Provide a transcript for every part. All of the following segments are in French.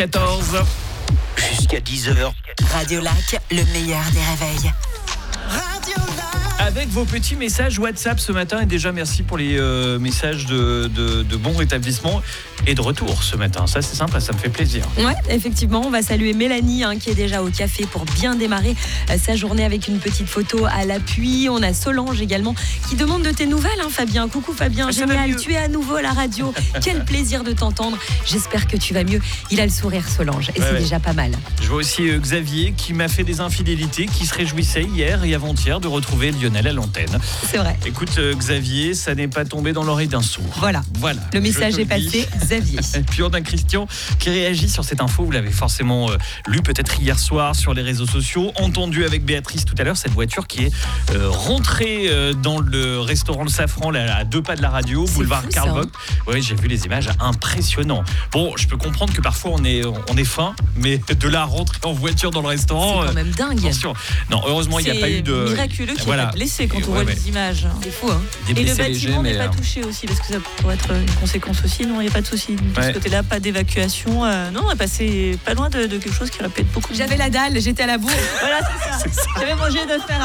8h14. Jusqu'à 10h. Radio Lac, le meilleur des réveils. Radio Lac. Avec vos petits messages WhatsApp ce matin, et déjà merci pour les messages de bon rétablissement et de retour ce matin. Ça c'est sympa, ça me fait plaisir. Ouais, effectivement, on va saluer Mélanie qui est déjà au café pour bien démarrer sa journée avec une petite photo à l'appui. On a Solange également qui demande de tes nouvelles, Fabien. Coucou Fabien, génial, tu es à nouveau à la radio. Quel plaisir de t'entendre. J'espère que tu vas mieux. Il a le sourire Solange et c'est déjà pas mal. Je vois aussi Xavier qui m'a fait des infidélités, qui se réjouissait hier et avant-hier de retrouver Lionel à l'antenne. C'est vrai. Écoute Xavier, ça n'est pas tombé dans l'oreille d'un sourd. Voilà. Le message est passé, Xavier. Et puis on a Christian qui réagit sur cette info. Vous l'avez forcément lu peut-être hier soir sur les réseaux sociaux, entendu avec Béatrice tout à l'heure, cette voiture qui est rentrée dans le restaurant Le Safran là, à 2 pas de la radio, c'est boulevard fou, Karl ça, Vogt. Ouais, j'ai vu les images, impressionnant. Bon, je peux comprendre que parfois on est faim, mais de là à rentrer en voiture dans le restaurant, c'est quand même dingue. attention. Non, heureusement il n'y a pas eu de... C'est miraculeux qu'il n'y ait pas de blessés quand on voit les images. C'est fou, Des Et le blessés bâtiment légers, n'est pas touché aussi, parce que ça pourrait être une conséquence aussi. Non, il n'y a pas de souci. De ce côté-là, pas d'évacuation. Non, on est passé pas loin de quelque chose qui aurait pu être beaucoup. J'avais la dalle, j'étais à la bourre. Voilà, c'est ça. J'avais mangé de faire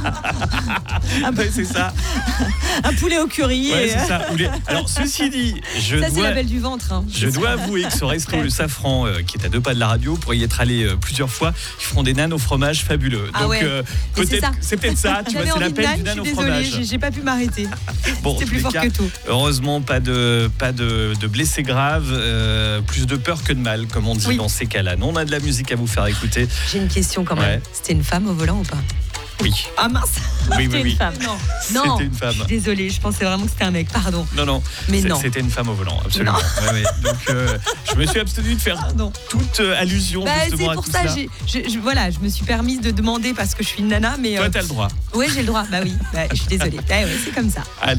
Ouais, c'est ça. un poulet au curry. Ouais, c'est ça. Alors, ceci dit, Ça, c'est la belle du ventre. Je dois avouer que ce resto, le Safran, qui est à 2 pas de la radio, pour y être allé plusieurs fois, ils feront des nanes au fromage fabuleux. Ah donc, ouais. c'est peut-être ça. Tu vois, c'est la peine du nan au fromage. Désolée, j'ai pas pu m'arrêter. Bon, c'est plus fort que tout. Heureusement, pas de blessés graves, plus de peur que de mal, comme on dit dans ces cas-là. Nous, on a de la musique à vous faire écouter. J'ai une question quand même. Ouais. C'était une femme au volant ou pas? Oui. Ah mince. Oui. Une femme. Non. C'était une femme. Je suis désolée, je pensais vraiment que c'était un mec. Pardon. Non. Mais non. C'était une femme au volant, absolument. Ouais. Donc, je me suis abstenu de faire toute allusion justement à tout ça. C'est pour ça, je me suis permise de demander parce que je suis une nana, mais... Toi, t'as le droit. Oui, j'ai le droit. Bah oui, je suis désolée. Ouais, c'est comme ça. Allez.